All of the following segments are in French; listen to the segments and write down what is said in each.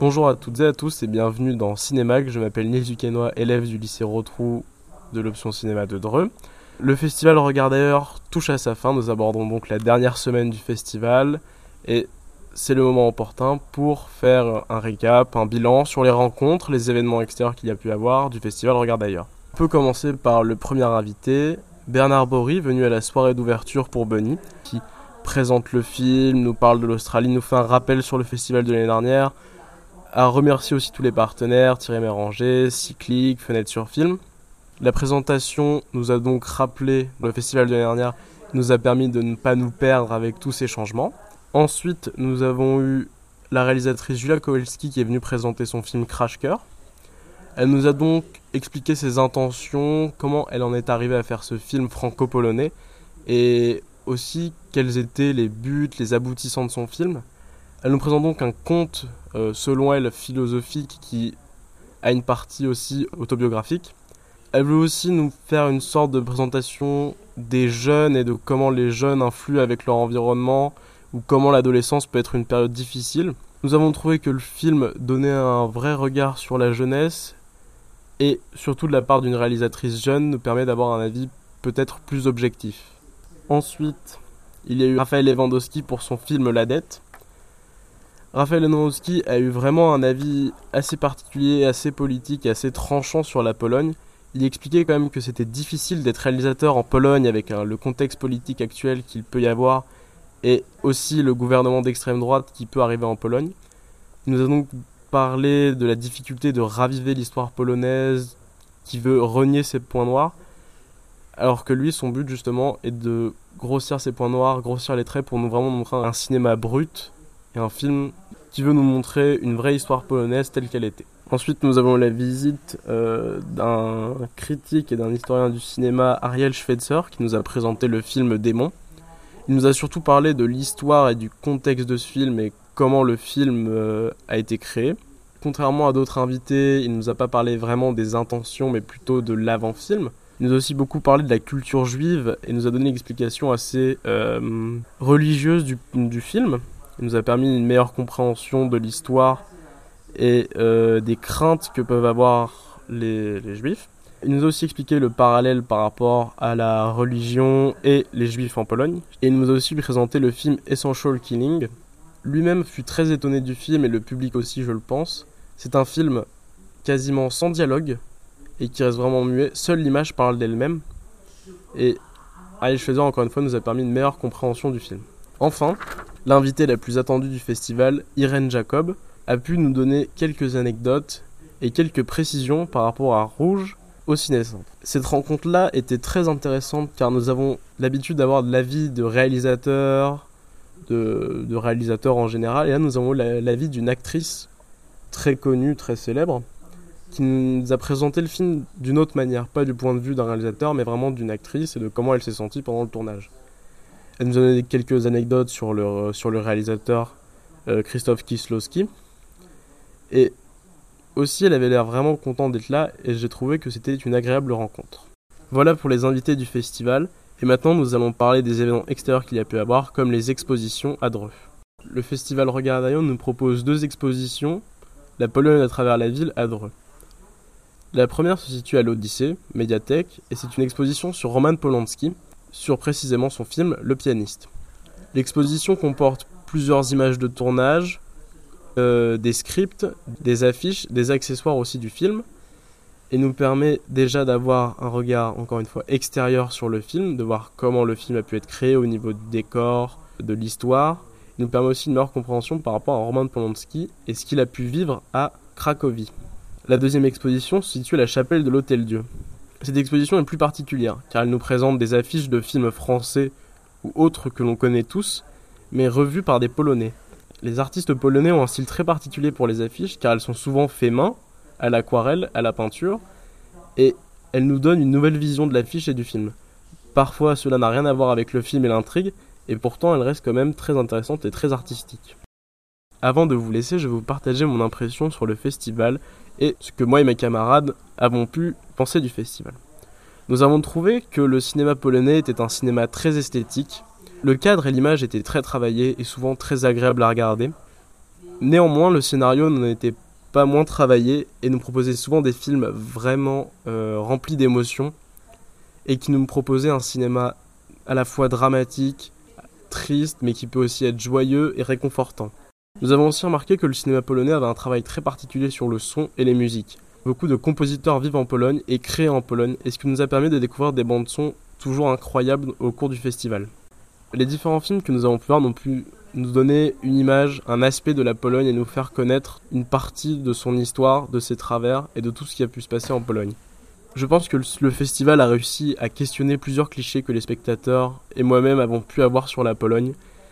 Bonjour à toutes et à tous et bienvenue dans Cinémac. Je m'appelle Nils Duquesnoy, élève du lycée Rotrou de l'option cinéma de Dreux. Le festival Regard d'ailleurs touche à sa fin. Nous abordons donc la dernière semaine du festival et c'est le moment opportun pour faire un récap, un bilan sur les rencontres, les événements extérieurs qu'il y a pu avoir du festival Regard d'ailleurs. On peut commencer par le premier invité, Bernard Bory, venu à la soirée d'ouverture pour Bunny, qui présente le film, nous parle de l'Australie, nous fait un rappel sur le festival de l'année dernière, à remercier aussi tous les partenaires, Thierry Méranger, Cyclic, Fenêtre sur Film. La présentation nous a donc rappelé le festival de l'année dernière, nous a permis de ne pas nous perdre avec tous ces changements. Ensuite, nous avons eu la réalisatrice Julia Kowalski qui est venue présenter son film Crash Coeur. Elle nous a donc expliqué ses intentions, comment elle en est arrivée à faire ce film franco-polonais et aussi quels étaient les buts, les aboutissants de son film. Elle nous présente donc un conte, selon elle, philosophique qui a une partie aussi autobiographique. Elle veut aussi nous faire une sorte de présentation des jeunes et de comment les jeunes influent avec leur environnement ou comment l'adolescence peut être une période difficile. Nous avons trouvé que le film donnait un vrai regard sur la jeunesse et surtout de la part d'une réalisatrice jeune nous permet d'avoir un avis peut-être plus objectif. Ensuite, il y a eu Raphaël Lewandowski pour son film La Dette. Raphaël Lewandowski a eu vraiment un avis assez particulier, assez politique, assez tranchant sur la Pologne. Il expliquait quand même que c'était difficile d'être réalisateur en Pologne avec le contexte politique actuel qu'il peut y avoir et aussi le gouvernement d'extrême droite qui peut arriver en Pologne. Il nous a donc parlé de la difficulté de raviver l'histoire polonaise qui veut renier ses points noirs, alors que lui, son but justement est de grossir ses points noirs, grossir les traits pour nous vraiment montrer un cinéma brut et un film qui veut nous montrer une vraie histoire polonaise telle qu'elle était. Ensuite, nous avons la visite d'un critique et d'un historien du cinéma, Ariel Schweitzer, qui nous a présenté le film Démon. Il nous a surtout parlé de l'histoire et du contexte de ce film et comment le film a été créé. Contrairement à d'autres invités, il ne nous a pas parlé vraiment des intentions, mais plutôt de l'avant-film. Il nous a aussi beaucoup parlé de la culture juive et nous a donné une explication assez religieuse du film. Il nous a permis une meilleure compréhension de l'histoire et des craintes que peuvent avoir les juifs. Il nous a aussi expliqué le parallèle par rapport à la religion et les juifs en Pologne. Et il nous a aussi présenté le film Essential Killing. Lui-même fut très étonné du film et le public aussi, je le pense. C'est un film quasiment sans dialogue et qui reste vraiment muet. Seule l'image parle d'elle-même. Et Ariel Schweitzer, encore une fois, nous a permis une meilleure compréhension du film. Enfin, l'invitée la plus attendue du festival, Irène Jacob, a pu nous donner quelques anecdotes et quelques précisions par rapport à Rouge au Ciné-Centre. Cette rencontre-là était très intéressante car nous avons l'habitude d'avoir de l'avis de réalisateurs, de réalisateurs en général, et là nous avons l'avis d'une actrice très connue, très célèbre, qui nous a présenté le film d'une autre manière, pas du point de vue d'un réalisateur, mais vraiment d'une actrice et de comment elle s'est sentie pendant le tournage. Elle nous a donné quelques anecdotes sur le réalisateur Krzysztof Kieślowski. Et aussi, elle avait l'air vraiment contente d'être là et j'ai trouvé que c'était une agréable rencontre. Voilà pour les invités du festival. Et maintenant, nous allons parler des événements extérieurs qu'il y a pu avoir, comme les expositions à Dreux. Le festival Regard d'ailleurs nous propose 2 expositions, la Pologne à travers la ville à Dreux. La première se situe à l'Odyssée, médiathèque, et c'est une exposition sur Roman Polanski, sur précisément son film Le Pianiste. L'exposition comporte plusieurs images de tournage, des scripts, des affiches, des accessoires aussi du film, et nous permet déjà d'avoir un regard, encore une fois, extérieur sur le film, de voir comment le film a pu être créé au niveau du décor, de l'histoire. Il nous permet aussi une meilleure compréhension par rapport à Roman Polanski et ce qu'il a pu vivre à Cracovie. La deuxième exposition se situe à la chapelle de l'Hôtel-Dieu. Cette exposition est plus particulière, car elle nous présente des affiches de films français ou autres que l'on connaît tous, mais revues par des Polonais. Les artistes polonais ont un style très particulier pour les affiches, car elles sont souvent faites main, à l'aquarelle, à la peinture, et elles nous donnent une nouvelle vision de l'affiche et du film. Parfois, cela n'a rien à voir avec le film et l'intrigue, et pourtant, elles restent quand même très intéressantes et très artistiques. Avant de vous laisser, je vais vous partager mon impression sur le festival et ce que moi et mes camarades avons pu penser du festival. Nous avons trouvé que le cinéma polonais était un cinéma très esthétique. Le cadre et l'image étaient très travaillés et souvent très agréables à regarder. Néanmoins, le scénario n'en était pas moins travaillé et nous proposait souvent des films vraiment remplis d'émotions et qui nous proposait un cinéma à la fois dramatique, triste, mais qui peut aussi être joyeux et réconfortant. Nous avons aussi remarqué que le cinéma polonais avait un travail très particulier sur le son et les musiques. Beaucoup de compositeurs vivent en Pologne et créent en Pologne, et ce qui nous a permis de découvrir des bandes-son toujours incroyables au cours du festival. Les différents films que nous avons pu voir n'ont pu nous donner une image, un aspect de la Pologne et nous faire connaître une partie de son histoire, de ses travers et de tout ce qui a pu se passer en Pologne. Je pense que le festival a réussi à questionner plusieurs clichés que les spectateurs et moi-même avons pu avoir sur la Pologne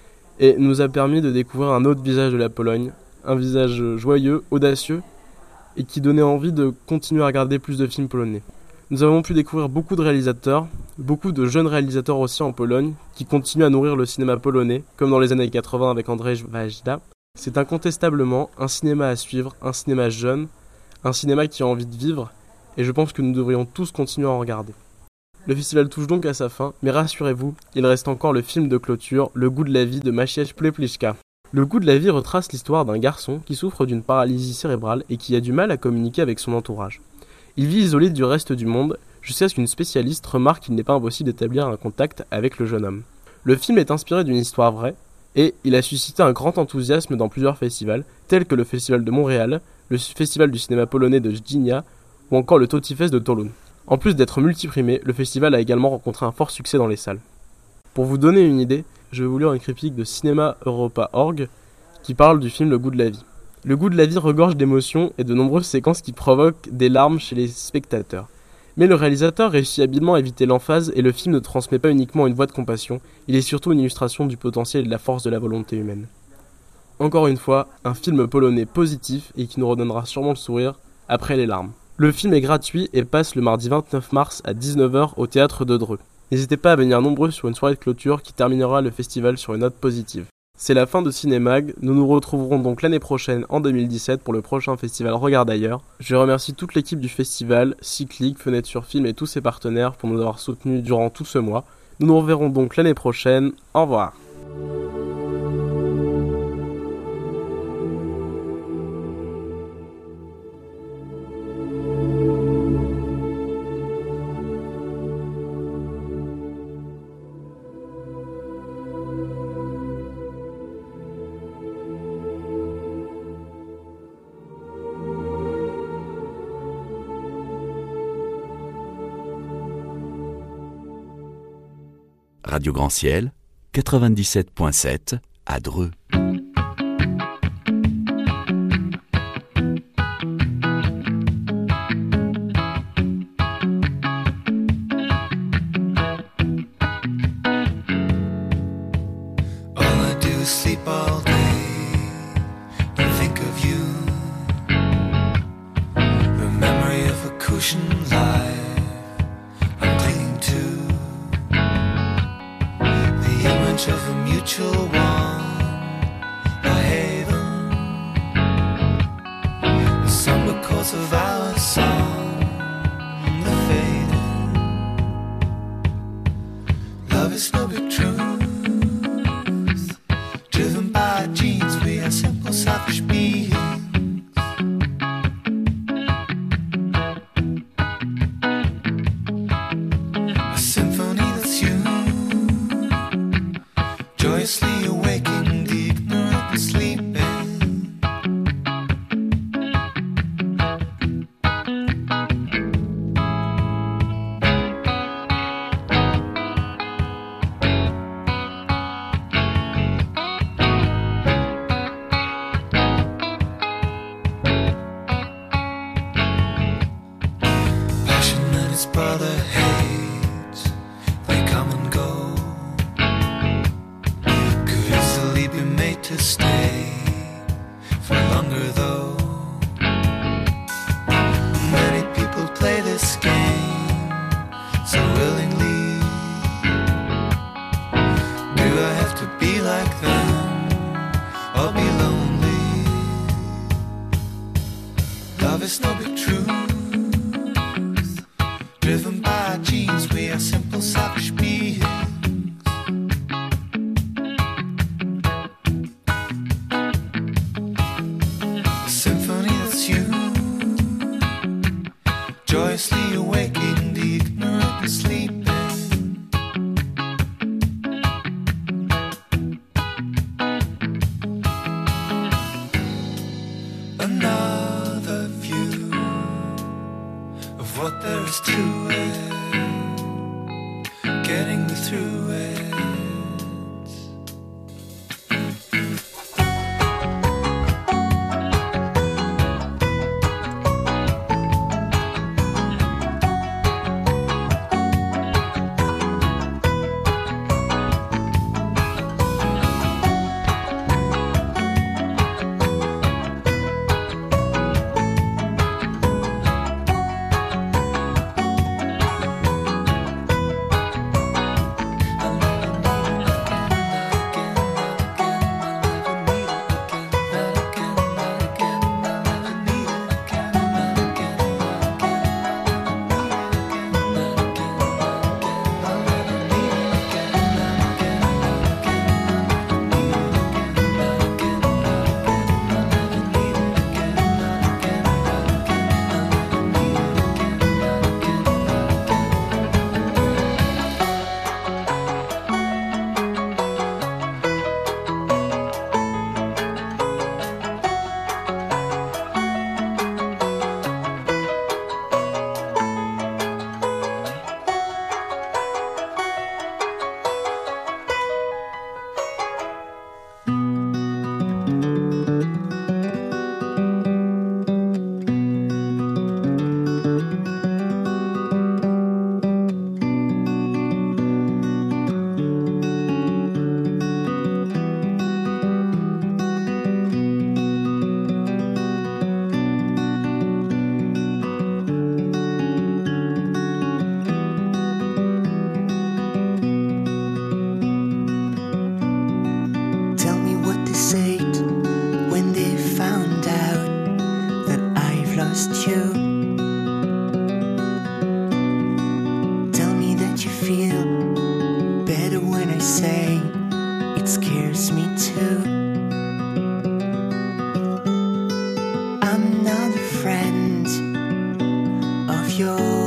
et nous a permis de découvrir un autre visage de la Pologne, un visage joyeux, audacieux et qui donnait envie de continuer à regarder plus de films polonais. Nous avons pu découvrir beaucoup de réalisateurs, beaucoup de jeunes réalisateurs aussi en Pologne qui continuent à nourrir le cinéma polonais, comme dans les années 80 avec Andrzej Wajda. C'est incontestablement un cinéma à suivre, un cinéma jeune, un cinéma qui a envie de vivre et je pense que nous devrions tous continuer à en regarder. Le festival touche donc à sa fin, mais rassurez-vous, il reste encore le film de clôture, Le goût de la vie de Maciej Plepliszka. Le goût de la vie retrace l'histoire d'un garçon qui souffre d'une paralysie cérébrale et qui a du mal à communiquer avec son entourage. Il vit isolé du reste du monde, jusqu'à ce qu'une spécialiste remarque qu'il n'est pas impossible d'établir un contact avec le jeune homme. Le film est inspiré d'une histoire vraie, et il a suscité un grand enthousiasme dans plusieurs festivals, tels que le Festival de Montréal, le Festival du cinéma polonais de Gdynia, ou encore le Totifest de Toulon. En plus d'être multiprimé, le festival a également rencontré un fort succès dans les salles. Pour vous donner une idée, je vais vous lire une critique de CinemaEuropa.org qui parle du film Le goût de la vie. Le goût de la vie regorge d'émotions et de nombreuses séquences qui provoquent des larmes chez les spectateurs. Mais le réalisateur réussit habilement à éviter l'emphase et le film ne transmet pas uniquement une voix de compassion, il est surtout une illustration du potentiel et de la force de la volonté humaine. Encore une fois, un film polonais positif et qui nous redonnera sûrement le sourire après les larmes. Le film est gratuit et passe le mardi 29 mars à 19h au théâtre de Dreux. N'hésitez pas à venir nombreux sur une soirée de clôture qui terminera le festival sur une note positive. C'est la fin de Cinémag, nous nous retrouverons donc l'année prochaine en 2017 pour le prochain festival Regarde ailleurs. Je remercie toute l'équipe du festival, Cyclic, Fenêtre sur Film et tous ses partenaires pour nous avoir soutenus durant tout ce mois. Nous nous reverrons donc l'année prochaine, au revoir. Radio Grand Ciel, 97.7 à Dreux. Of a mutual one, a haven, the somber chords of our song, the fading. Love is no big truth, driven by genes. We are simple, selfish beings. A symphony that's you. Joyously awaking the ignorant and sleeping. Passion and its brother hate, they come and go. Be made to stay for longer though. Many people play this game so willingly. Do I have to be like them or be lonely? Love is no big truth, driven by joyously awaking the ignorant and sleeping. Another view of what there is to it, getting me through it. I'm not a friend of yours.